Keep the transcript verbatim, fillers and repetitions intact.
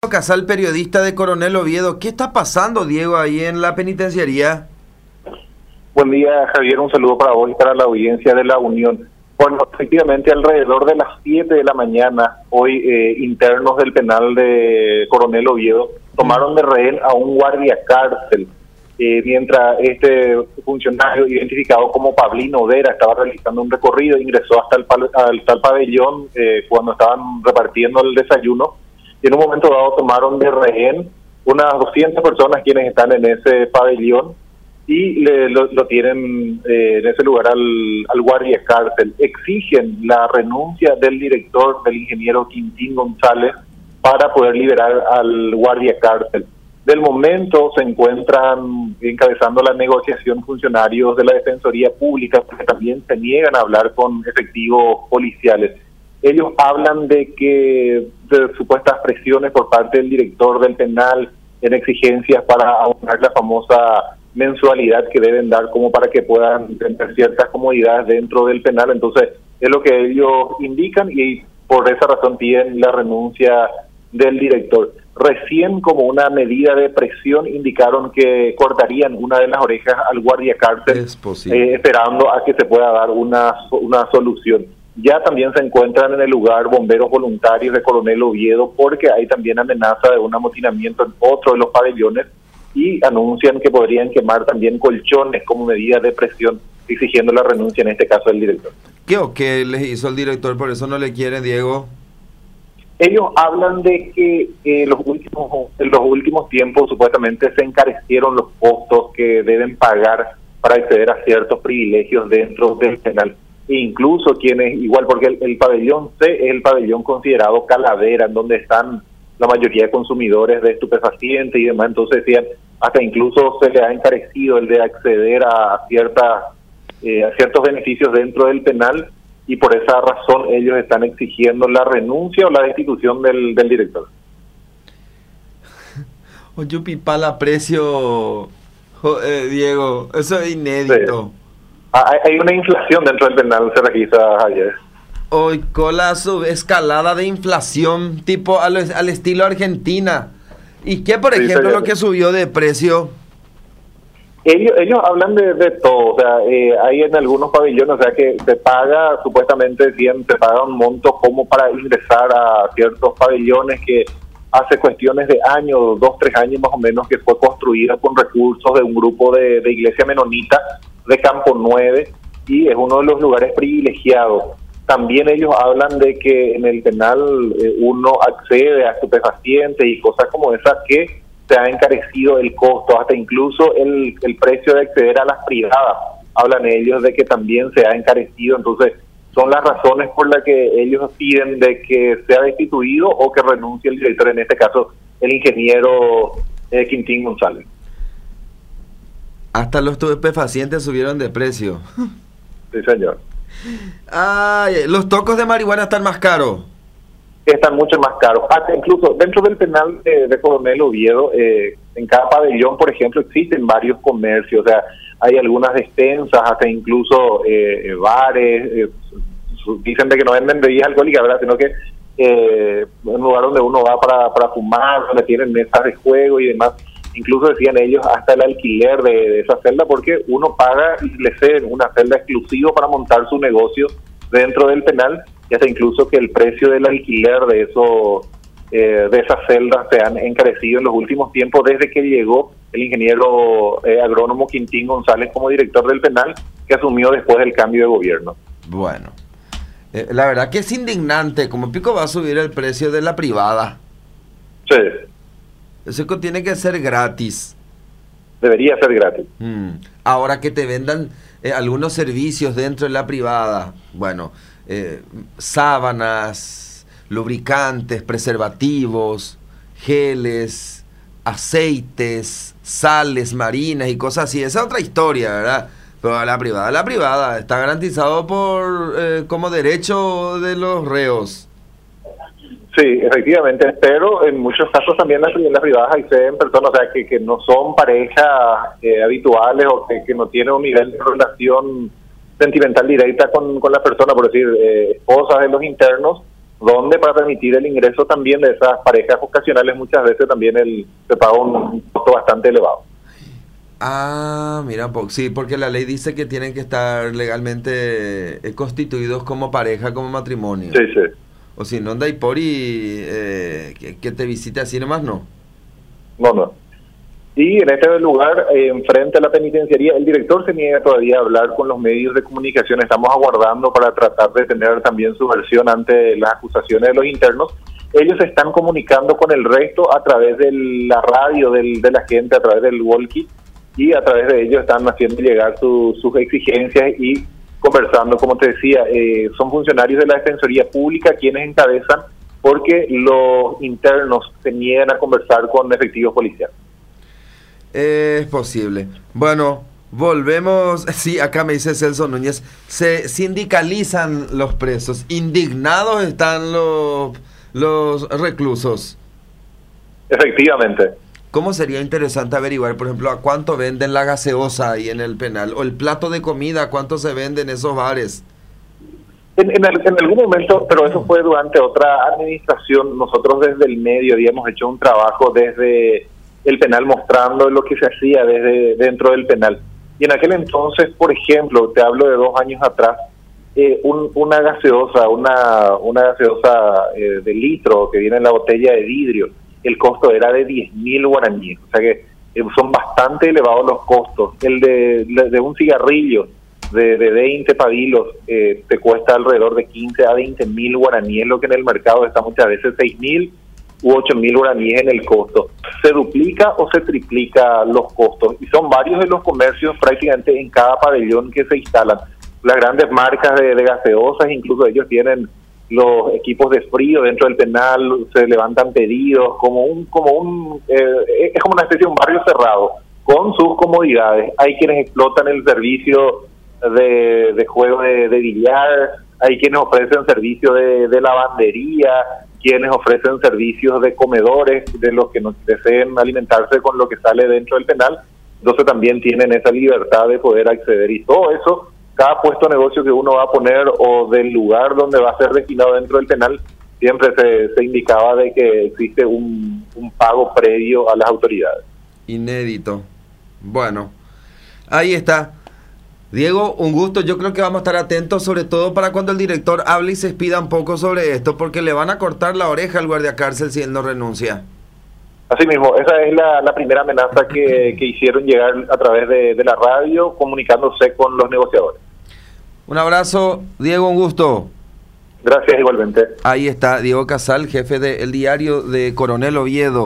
Casal, periodista de Coronel Oviedo. ¿Qué está pasando, Diego, ahí en la penitenciaría? Buen día, Javier. Un saludo para vos y para la audiencia de La Unión. Bueno, efectivamente, alrededor de las siete de la mañana, hoy eh, internos del penal de Coronel Oviedo tomaron de rehén a un guardia cárcel, eh, mientras este funcionario, identificado como Pablino Vera, estaba realizando un recorrido, ingresó hasta el, hasta el pabellón eh, cuando estaban repartiendo el desayuno, y en un momento dado tomaron de rehén unas doscientas personas quienes están en ese pabellón, y le, lo, lo tienen eh, en ese lugar al, al guardia cárcel. Exigen la renuncia del director, del ingeniero Quintín González, para poder liberar al guardia cárcel. Del momento se encuentran encabezando la negociación funcionarios de la Defensoría Pública, que también se niegan a hablar con efectivos policiales. Ellos hablan de que de supuestas presiones por parte del director del penal en exigencias para abonar la famosa mensualidad que deben dar como para que puedan tener ciertas comodidades dentro del penal. Entonces es lo que ellos indican y por esa razón piden la renuncia del director. Recién, como una medida de presión, indicaron que cortarían una de las orejas al guardia cárcel, eh, esperando a que se pueda dar una, una solución. Ya también se encuentran en el lugar bomberos voluntarios de Coronel Oviedo, porque hay también amenaza de un amotinamiento en otro de los pabellones, y anuncian que podrían quemar también colchones como medida de presión, exigiendo la renuncia, en este caso, del director. ¿Qué o qué les hizo el director? Por eso no le quieren, Diego. Ellos hablan de que eh, los últimos, en los últimos tiempos supuestamente se encarecieron los costos que deben pagar para acceder a ciertos privilegios dentro del penal. E incluso quienes, igual porque el, el pabellón C es el pabellón considerado calavera, en donde están la mayoría de consumidores de estupefacientes y demás, entonces decían, hasta incluso se le ha encarecido el de acceder a, ciertas, eh, a ciertos beneficios dentro del penal, y por esa razón ellos están exigiendo la renuncia o la destitución del, del director. Oye, pipala precio, eh, Diego, eso es inédito. Sí. Hay, hay una inflación dentro del penal, se registra ayer. Hoy con la subescalada de inflación tipo al, al estilo Argentina. ¿Y qué, por sí, ejemplo, lo que subió de precio? Ellos ellos hablan de, de todo, o sea, eh, hay en algunos pabellones, o sea, que se paga, supuestamente decían, se paga un monto como para ingresar a ciertos pabellones que hace cuestiones de años, dos, tres años más o menos, que fue construida con recursos de un grupo de, de iglesia menonita de Campo nueve, y es uno de los lugares privilegiados. También ellos hablan de que en el penal eh, uno accede a estupefacientes y cosas como esas, que se ha encarecido el costo, hasta incluso el, el precio de acceder a las privadas. Hablan ellos de que también se ha encarecido, entonces son las razones por las que ellos piden de que sea destituido o que renuncie el director, en este caso el ingeniero eh, Quintín González. Hasta los estupefacientes subieron de precio. Sí, señor. Ay, los tocos de marihuana están más caros. Están mucho más caros. Hasta incluso dentro del penal de, de Coronel Oviedo, eh, en cada pabellón, por ejemplo, existen varios comercios. O sea, hay algunas despensas, hasta incluso eh, bares. Eh, dicen de que no venden bebidas alcohólicas, ¿verdad? Sino que eh, un lugar donde uno va para, para fumar, donde tienen mesas de juego y demás. Incluso decían ellos hasta el alquiler de, de esa celda, porque uno paga y le ceden una celda exclusiva para montar su negocio dentro del penal, y hasta incluso que el precio del alquiler de eso, eh, de esas celdas se han encarecido en los últimos tiempos desde que llegó el ingeniero eh, agrónomo Quintín González como director del penal, que asumió después del cambio de gobierno. Bueno, eh, la verdad que es indignante, como pico va a subir el precio de la privada. Sí. Eso tiene que ser gratis. Debería ser gratis. Mm. Ahora que te vendan eh, algunos servicios dentro de la privada, bueno, eh, sábanas, lubricantes, preservativos, geles, aceites, sales marinas y cosas así. Esa es otra historia, ¿verdad? Pero la privada, la privada está garantizado por eh, como derecho de los reos. Sí, efectivamente, pero en muchos casos también las, las privadas acceden personas, o sea, que, que no son parejas eh, habituales, o que, que no tienen un nivel de relación sentimental directa con, con la persona, por decir, eh, esposas de los internos, donde para permitir el ingreso también de esas parejas ocasionales muchas veces también el, se paga un costo bastante elevado. Ah, mira, po- sí, porque la ley dice que tienen que estar legalmente eh, constituidos como pareja, como matrimonio. Sí, sí. O si no, anda y por y eh, que, que te visite así nomás, no. No, no. Y en este lugar, eh, enfrente a la penitenciaría, el director se niega todavía a hablar con los medios de comunicación. Estamos aguardando para tratar de tener también su versión ante las acusaciones de los internos. Ellos se están comunicando con el resto a través de la radio del, de la gente, a través del walkie, y a través de ellos están haciendo llegar su, sus exigencias y conversando. Como te decía, eh, son funcionarios de la Defensoría Pública quienes encabezan, porque los internos se niegan a conversar con efectivos policiales. Es posible. Bueno, volvemos. Sí, acá me dice Celso Núñez. Se sindicalizan los presos. Indignados están los, los reclusos. Efectivamente. ¿Cómo sería interesante averiguar, por ejemplo, a cuánto venden la gaseosa ahí en el penal? O el plato de comida, a cuánto se vende en esos bares. En, en, el, en algún momento, pero eso fue durante otra administración, nosotros desde el medio habíamos hecho un trabajo desde el penal mostrando lo que se hacía desde dentro del penal. Y en aquel entonces, por ejemplo, te hablo de dos años atrás, eh, un, una gaseosa, una, una gaseosa eh, de litro que viene en la botella de vidrio, el costo era de diez mil guaraníes. O sea que eh, son bastante elevados los costos. El de, de un cigarrillo de, de veinte pavilos eh, te cuesta alrededor de quince a veinte mil guaraníes, lo que en el mercado está muchas veces seis mil u ocho mil guaraníes en el costo. Se duplica o se triplica los costos, y son varios de los comercios prácticamente en cada pabellón que se instalan. Las grandes marcas de, de gaseosas, incluso ellos tienen los equipos de frío dentro del penal, se levantan pedidos, como un, como un, eh, es como una especie de un barrio cerrado, con sus comodidades. Hay quienes explotan el servicio de, de juego de, de billar, hay quienes ofrecen servicio de, de lavandería, quienes ofrecen servicios de comedores, de los que no deseen alimentarse con lo que sale dentro del penal. Entonces también tienen esa libertad de poder acceder, y todo eso, cada puesto de negocio que uno va a poner o del lugar donde va a ser destinado dentro del penal, siempre se, se indicaba de que existe un, un pago previo a las autoridades. Inédito. Bueno, ahí está. Diego, un gusto. Yo creo que vamos a estar atentos, sobre todo para cuando el director hable y se expida un poco sobre esto, porque le van a cortar la oreja al guardiacárcel si él no renuncia. Así mismo, esa es la, la primera amenaza que, que hicieron llegar a través de, de la radio, comunicándose con los negociadores. Un abrazo, Diego, un gusto. Gracias, igualmente. Ahí está Diego Casal, jefe del diario de Coronel Oviedo.